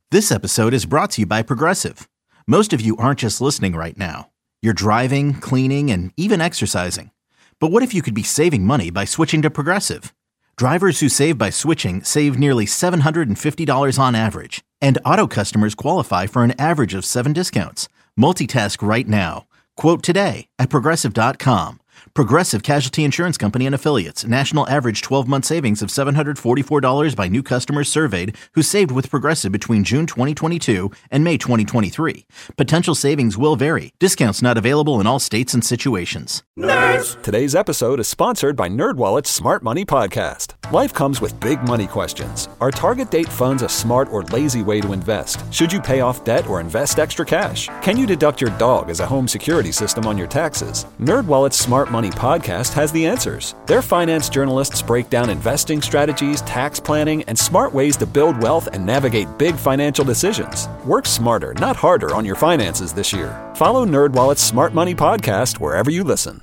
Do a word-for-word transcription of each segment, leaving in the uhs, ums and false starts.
This episode is brought to you by Progressive. Most of you aren't just listening right now. You're driving, cleaning, and even exercising. But what if you could be saving money by switching to Progressive? Drivers who save by switching save nearly seven hundred fifty dollars on average. And auto customers qualify for an average of seven discounts. Multitask right now. Quote today at Progressive dot com. Progressive Casualty Insurance Company and Affiliates. National average twelve-month savings of seven hundred forty-four dollars by new customers surveyed who saved with Progressive between June twenty twenty-two and May twenty twenty-three. Potential savings will vary. Discounts not available in all states and situations. Nerds! Today's episode is sponsored by NerdWallet's Smart Money Podcast. Life comes with big money questions. Are target date funds a smart or lazy way to invest? Should you pay off debt or invest extra cash? Can you deduct your dog as a home security system on your taxes? NerdWallet's Smart Money Podcast has the answers. Their finance journalists break down investing strategies, tax planning, and smart ways to build wealth and navigate big financial decisions. Work smarter, not harder on your finances this year. Follow NerdWallet's Smart Money Podcast wherever you listen.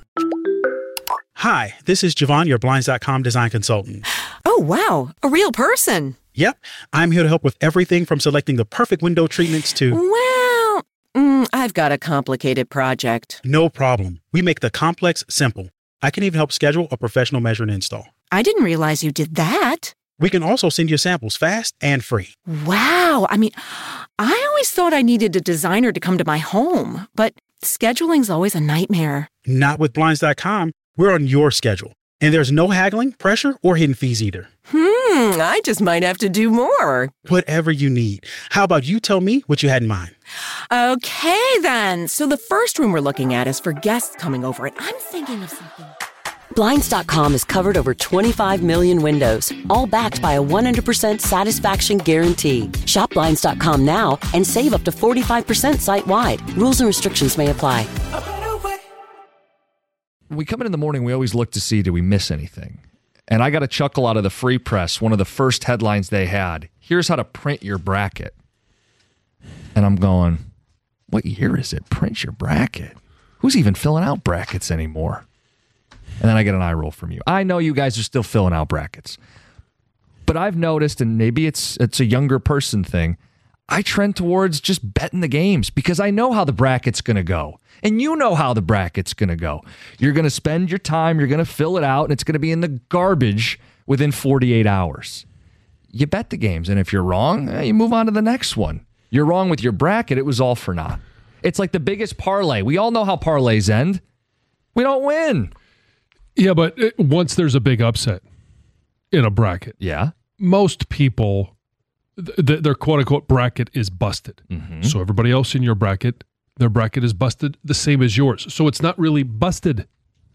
Hi, this is Javon, your Blinds dot com design consultant. Oh, wow. A real person. Yep. I'm here to help with everything from selecting the perfect window treatments to... Well, mm, I've got a complicated project. No problem. We make the complex simple. I can even help schedule a professional measure and install. I didn't realize you did that. We can also send you samples fast and free. Wow. I mean, I always thought I needed a designer to come to my home, but scheduling's always a nightmare. Not with Blinds dot com. We're on your schedule. And there's no haggling, pressure, or hidden fees either. Hmm, I just might have to do more. Whatever you need. How about you tell me what you had in mind? Okay, then. So the first room we're looking at is for guests coming over, and I'm thinking of something. Blinds dot com has covered over twenty-five million windows, all backed by a one hundred percent satisfaction guarantee. Shop Blinds dot com now and save up to forty-five percent site-wide. Rules and restrictions may apply. We come in in the morning, we always look to see, do we miss anything? And I got a chuckle out of the Free Press, one of the first headlines they had. Here's how to print your bracket. And I'm going, what year is it? Print your bracket? Who's even filling out brackets anymore? And then I get an eye roll from you. I know you guys are still filling out brackets. But I've noticed, and maybe it's it's a younger person thing, I trend towards just betting the games because I know how the bracket's going to go. And you know how the bracket's going to go. You're going to spend your time, you're going to fill it out, and it's going to be in the garbage within forty-eight hours. You bet the games, and if you're wrong, eh, you move on to the next one. You're wrong with your bracket, it was all for naught. It's like the biggest parlay. We all know how parlays end. We don't win. Yeah, but once there's a big upset in a bracket, yeah, most people, th- their quote-unquote bracket is busted. Mm-hmm. So everybody else in your bracket, their bracket is busted the same as yours. So it's not really busted.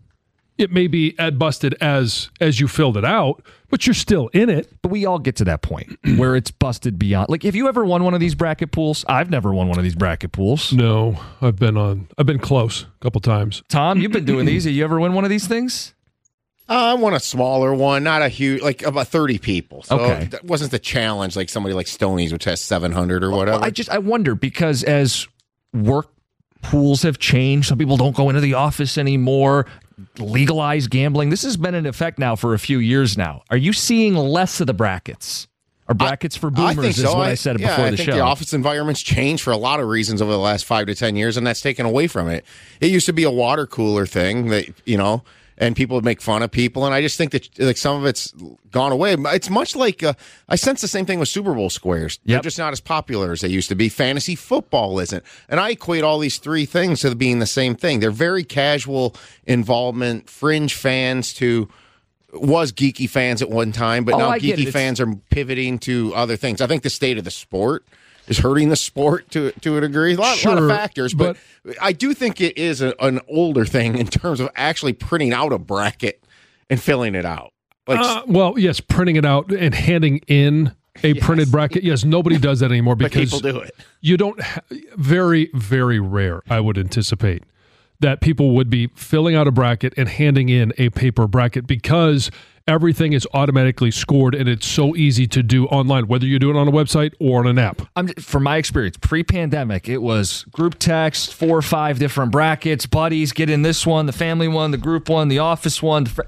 It may be as busted as as you filled it out, but you're still in it. But we all get to that point where it's busted beyond. Like, have you ever won one of these bracket pools? I've never won one of these bracket pools. No, I've been on. I've been close a couple times. Tom, you've been doing these. Have you ever win one of these things? Uh, I won a smaller one, not a huge, like about thirty people. So okay. That wasn't the challenge like somebody like Stoney's, which has seven hundred or whatever. Well, I just, I wonder because as work pools have changed, some people don't go into the office anymore, legalize gambling. This has been in effect now for a few years now. Are you seeing less of the brackets? Or brackets I, for boomers I think so. is what I, I said yeah, before I the think show. The office environment's changed for a lot of reasons over the last five to ten years, and that's taken away from it. It used to be a water cooler thing that, you know, and people would make fun of people, and I just think that like some of it's gone away. It's much like uh, I sense the same thing with Super Bowl squares. Yep. They're just not as popular as they used to be. Fantasy football isn't, and I equate all these three things to being the same thing. They're very casual involvement, fringe fans to was geeky fans at one time, but oh, now I geeky fans are pivoting to other things. I think the state of the sport is hurting the sport to to a degree. A lot, sure, lot of factors, but, but I do think it is a, an older thing in terms of actually printing out a bracket and filling it out. Like, uh, well, yes, printing it out and handing in a yes. printed bracket. Yes, nobody does that anymore because but people do it. You don't. Ha- very, very rare. I would anticipate that people would be filling out a bracket and handing in a paper bracket because everything is automatically scored and it's so easy to do online, whether you do it on a website or on an app. I'm, from my experience, pre-pandemic, it was group text, four or five different brackets, buddies, get in this one, the family one, the group one, the office one. The fr-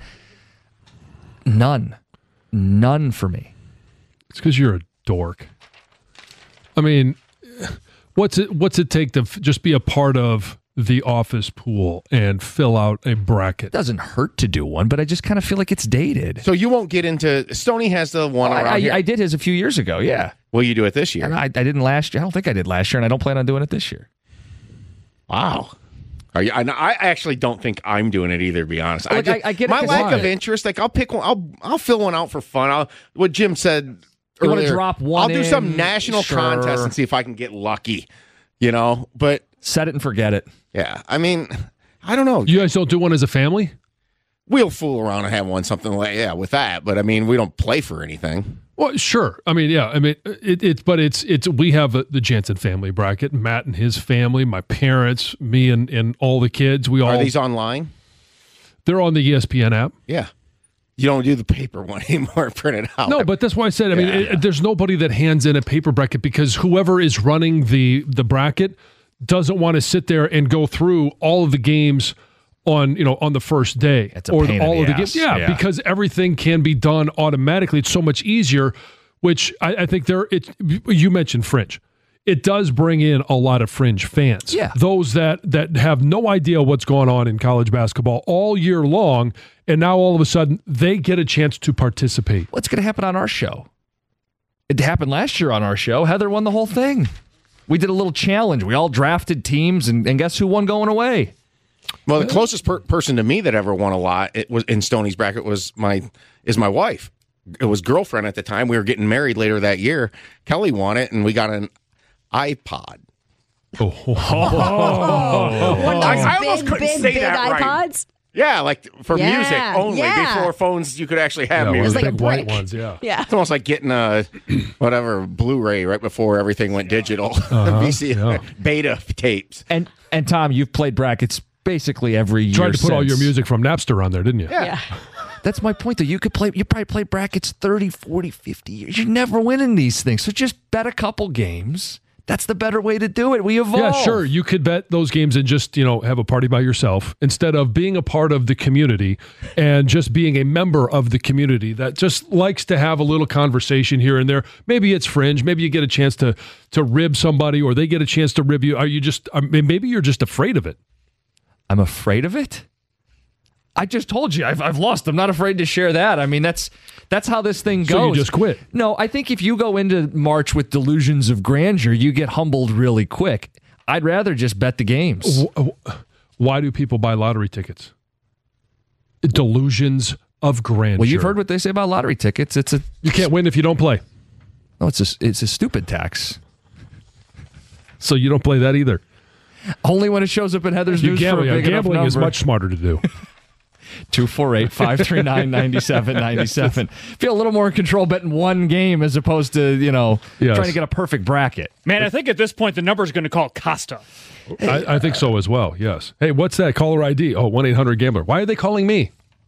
None. None for me. It's because you're a dork. I mean, what's it what's it take to f- just be a part of the office pool and fill out a bracket? It doesn't hurt to do one, but I just kind of feel like it's dated. So you won't get into Stoney has the one Oh, around I, here. I, I did his a few years ago, yeah. Will you do it this year? And I, I didn't last year. I don't think I did last year, and I don't plan on doing it this year. Wow. Are you, I, I actually don't think I'm doing it either, to be honest. Like, just, I- I get it my 'cause lack why? of interest. Like I'll pick one. I'll I'll fill one out for fun. I'll what Jim said. You wanna earlier, drop one I'll do some in? national Sure. contest and see if I can get lucky. You know, but Set it and forget it. yeah, I mean, I don't know. You guys don't do one as a family? We'll fool around and have one something like yeah with that, but I mean, we don't play for anything. Well, sure. I mean, yeah. I mean, it, it's but it's it's we have a, the Jansen family bracket. Matt and his family, my parents, me and, and all the kids. We all Are these online? they're on the E S P N app. Yeah. You don't do the paper one anymore, print it out. No, but that's why I said. I mean, Yeah, it, yeah. there's nobody that hands in a paper bracket because whoever is running the the bracket doesn't want to sit there and go through all of the games on you know on the first day It's a or pain in all the of the ass. games. Yeah, Yeah. because everything can be done automatically. It's so much easier. Which I, I think there. It you mentioned fringe. It does bring in a lot of fringe fans. Yeah. Those that that have no idea what's going on in college basketball all year long, and now all of a sudden they get a chance to participate. What's going to happen on our show? It happened last year on our show. Heather won the whole thing. We did a little challenge. We all drafted teams, and, and guess who won going away? Well, the closest per- person to me that ever won a lot it was in Stoney's bracket was my is my wife. It was girlfriend at the time. We were getting married later that year. Kelly won it, and we got an iPod. Oh, One of I- those I almost big, couldn't big, say big that right. iPods. Yeah, like for Yeah, music only. yeah. Before phones, you could actually have yeah, one of music. the like a big white brick. ones. Yeah. Yeah. It's almost like getting a whatever Blu-ray right before everything went digital. V C yeah. beta tapes. And and Tom, you've played brackets basically every year. Tried to put all since. your music from Napster on there, didn't you? Yeah. That's my point, though. You could play. You probably played brackets thirty, forty, fifty years. You're never winning these things. So just bet a couple games. That's the better way to do it. We evolve. Yeah, sure. You could bet those games and just, you know, have a party by yourself instead of being a part of the community and just being a member of the community that just likes to have a little conversation here and there. Maybe it's fringe. Maybe you get a chance to to rib somebody or they get a chance to rib you. Are you just, I mean, maybe you're just afraid of it. I'm afraid of it. I just told you I've, I've lost. I'm not afraid to share that. I mean, that's that's how this thing goes. So you just quit. No, I think if you go into March with delusions of grandeur, you get humbled really quick. I'd rather just bet the games. Wh- Why do people buy lottery tickets? Delusions of grandeur. Well, you've heard what they say about lottery tickets. It's a You can't win if you don't play. no, it's a it's a stupid tax. So you don't play that either. Only when it shows up in Heather's You news gambling, for a big enough gambling is number. much smarter to do. two four eight, five three nine, nine seven nine seven. Feel a little more in control betting one game as opposed to, you know, Yes. trying to get a perfect bracket. Man, I think at this point the number is going to call Costa. I, I think so as well, yes. Hey, what's that caller I D? Oh, one eight hundred gambler. Why are they calling me?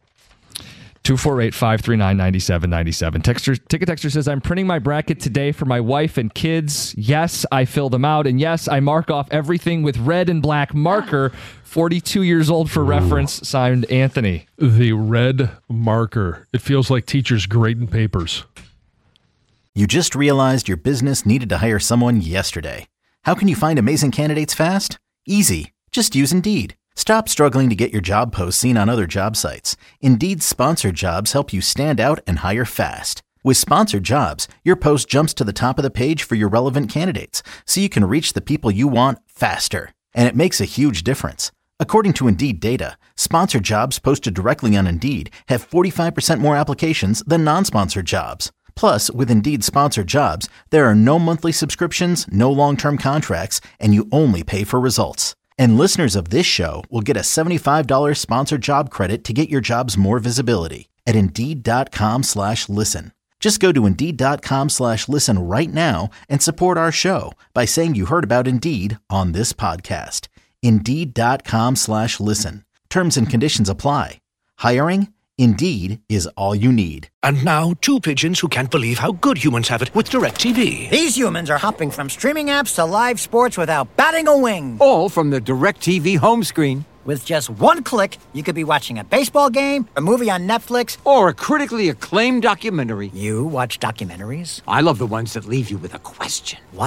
two four eight, five three nine, nine seven nine seven. Texter, Ticket Texter says, I'm printing my bracket today for my wife and kids. Yes, I fill them out. And yes, I mark off everything with red and black marker. forty-two years old for reference. Signed, Anthony. The red marker. It feels like teachers grading papers. You just realized your business needed to hire someone yesterday. How can you find amazing candidates fast? Easy. Just use Indeed. Stop struggling to get your job posts seen on other job sites. Indeed's sponsored jobs help you stand out and hire fast. With sponsored jobs, your post jumps to the top of the page for your relevant candidates, so you can reach the people you want faster. And it makes a huge difference. According to Indeed data, sponsored jobs posted directly on Indeed have forty-five percent more applications than non-sponsored jobs. Plus, with Indeed sponsored jobs, there are no monthly subscriptions, no long-term contracts, and you only pay for results. And listeners of this show will get a seventy-five dollars sponsored job credit to get your jobs more visibility at Indeed.com slash listen. Just go to Indeed.com slash listen right now and support our show by saying you heard about Indeed on this podcast. Indeed.com slash listen. Terms and conditions apply. Hiring? Indeed is all you need. And now, two pigeons who can't believe how good humans have it with DirecTV. These humans are hopping from streaming apps to live sports without batting a wing. All from the DirecTV home screen. With just one click, you could be watching a baseball game, a movie on Netflix, or a critically acclaimed documentary. You watch documentaries? I love the ones that leave you with a question. What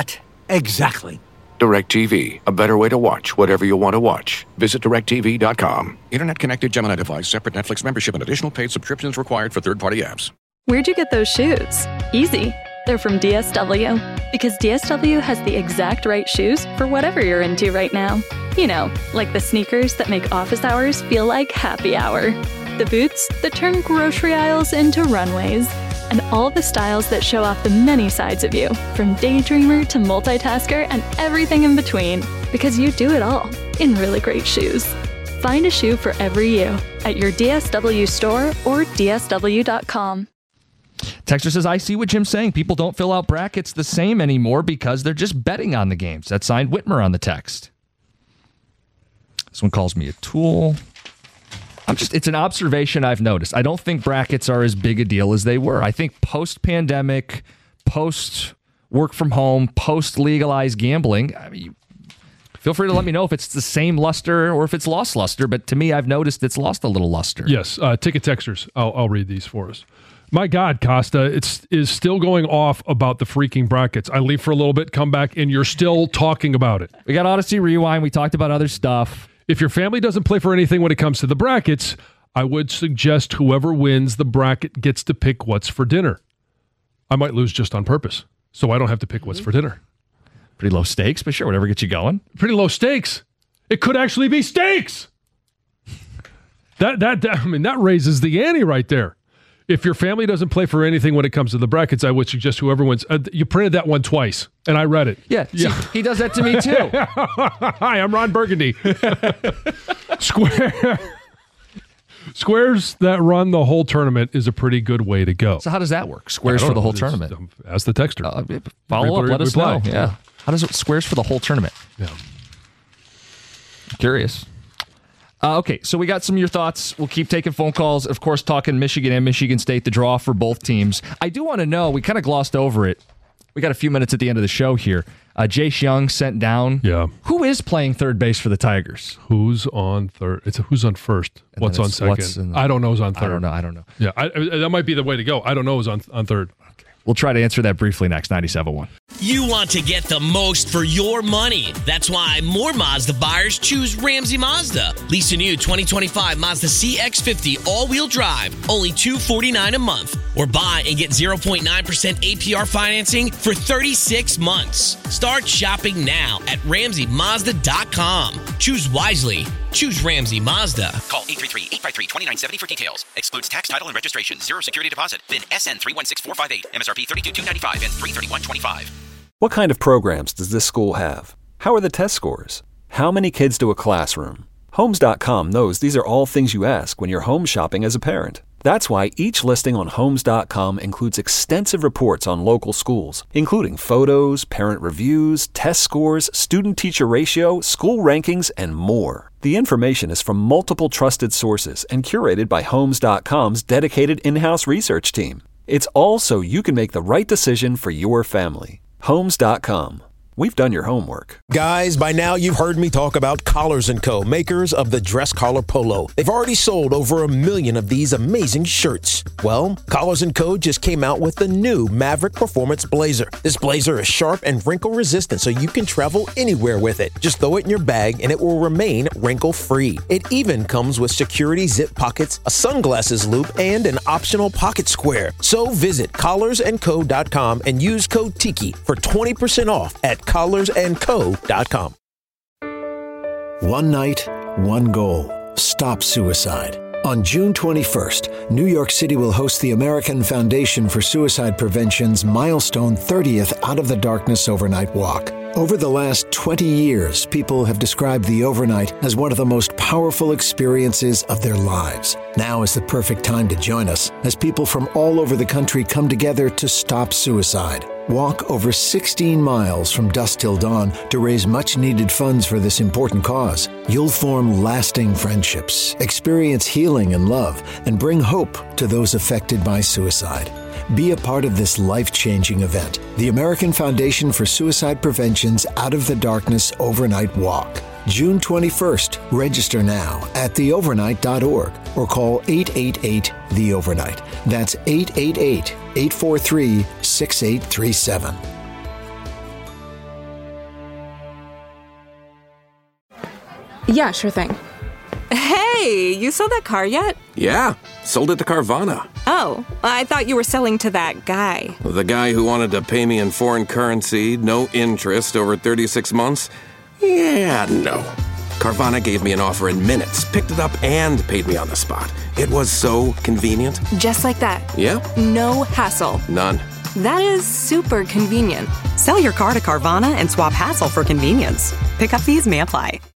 Exactly. DirecTV, a better way to watch whatever you want to watch. Visit direct T V dot com. Internet-connected Gemini device, separate Netflix membership, and additional paid subscriptions required for third-party apps. Where'd you get those shoes? Easy. They're from D S W. Because D S W has the exact right shoes for whatever you're into right now. You know, like the sneakers that make office hours feel like happy hour. The boots that turn grocery aisles into runways. And all the styles that show off the many sides of you, from daydreamer to multitasker and everything in between. Because you do it all in really great shoes. Find a shoe for every you at your D S W store or D S W dot com. Texter says, I see what Jim's saying. People don't fill out brackets the same anymore because they're just betting on the games. That's signed Whitmer on the text. This one calls me a tool. I'm just, it's an observation I've noticed. I don't think brackets are as big a deal as they were. I think post-pandemic, post-work from home, post-legalized gambling, I mean, feel free to let me know if it's the same luster or if it's lost luster, but to me, I've noticed it's lost a little luster. Yes, uh, ticket texters. I'll, I'll read these for us. My God, Costa, it's is still going off about the freaking brackets. I leave for a little bit, come back, and you're still talking about it. We got Odyssey Rewind. We talked about other stuff. If your family doesn't play for anything when it comes to the brackets, I would suggest whoever wins the bracket gets to pick what's for dinner. I might lose just on purpose, so I don't have to pick what's for dinner. Pretty low stakes, but sure, whatever gets you going. Pretty low stakes. It could actually be steaks. that, that, that I mean, that raises the ante right there. If your family doesn't play for anything when it comes to the brackets, I would suggest whoever wins. Uh, you printed that one twice, and I read it. Yeah, yeah. See, he does that to me too. Hi, I'm Ron Burgundy. Square Squares that run the whole tournament is a pretty good way to go. So how does that work? Squares for the whole tournament? Um, ask the texter. Uh, follow up, let us know. Yeah. yeah. How does it squares for the whole tournament? Yeah. Curious. Uh, okay, so we got some of your thoughts. We'll keep taking phone calls. Of course, talking Michigan and Michigan State, the draw for both teams. I do want to know, we kind of glossed over it. We got a few minutes at the end of the show here. Uh, Jace Young sent down. Yeah. Who is playing third base for the Tigers? Who's on third? It's a, who's on first? And what's on second? What's the, I don't know who's on third. I don't know. I don't know. Yeah, I, I, that might be the way to go. I don't know who's on, on third. Okay. We'll try to answer that briefly next. ninety-seven point one. You want to get the most for your money. That's why more Mazda buyers choose Ramsey Mazda. Lease a new twenty twenty-five Mazda C X fifty all-wheel drive, only two hundred forty-nine dollars a month. Or buy and get zero point nine percent A P R financing for thirty-six months. Start shopping now at ramsey mazda dot com. Choose wisely. Choose Ramsey Mazda. Call eight three three, eight five three, two nine seven zero for details. Excludes tax, title, and registration. Zero security deposit. V I N S N three one six four five eight. M S R P thirty-two thousand two hundred ninety-five and three thirty-one twenty-five. What kind of programs does this school have? How are the test scores? How many kids do a classroom? Homes dot com knows these are all things you ask when you're home shopping as a parent. That's why each listing on Homes dot com includes extensive reports on local schools, including photos, parent reviews, test scores, student-teacher ratio, school rankings, and more. The information is from multiple trusted sources and curated by Homes dot com's dedicated in-house research team. It's all so you can make the right decision for your family. Homes dot com. We've done your homework. Guys, by now you've heard me talk about Collars and Co., makers of the dress collar polo. They've already sold over a million of these amazing shirts. Well, Collars and Co. just came out with the new Maverick Performance Blazer. This blazer is sharp and wrinkle resistant, so you can travel anywhere with it. Just throw it in your bag and it will remain wrinkle free. It even comes with security zip pockets, a sunglasses loop, and an optional pocket square. So visit collars and co dot com and use code Tiki for twenty percent off at collars and co dot com. One night, one goal. Stop suicide. On June twenty-first, New York City will host the American Foundation for Suicide Prevention's milestone thirtieth Out of the Darkness Overnight Walk. Over the last twenty years, people have described the overnight as one of the most powerful experiences of their lives. Now is the perfect time to join us as people from all over the country come together to stop suicide. Walk over sixteen miles from dusk till dawn to raise much-needed funds for this important cause. You'll form lasting friendships, experience healing and love, and bring hope to those affected by suicide. Be a part of this life-changing event, the American Foundation for Suicide Prevention's Out of the Darkness Overnight Walk. June twenty-first. Register now at the overnight dot org or call eight eight eight, the overnight. That's eight eight eight, eight four three, six eight three seven. Yeah, sure thing. Hey, you sold that car yet? Yeah, sold it to Carvana. Oh, I thought you were selling to that guy. The guy who wanted to pay me in foreign currency, no interest, over thirty-six months? Yeah, no. Carvana gave me an offer in minutes, picked it up, and paid me on the spot. It was so convenient. Just like that. Yeah? No hassle. None. That is super convenient. Sell your car to Carvana and swap hassle for convenience. Pickup fees may apply.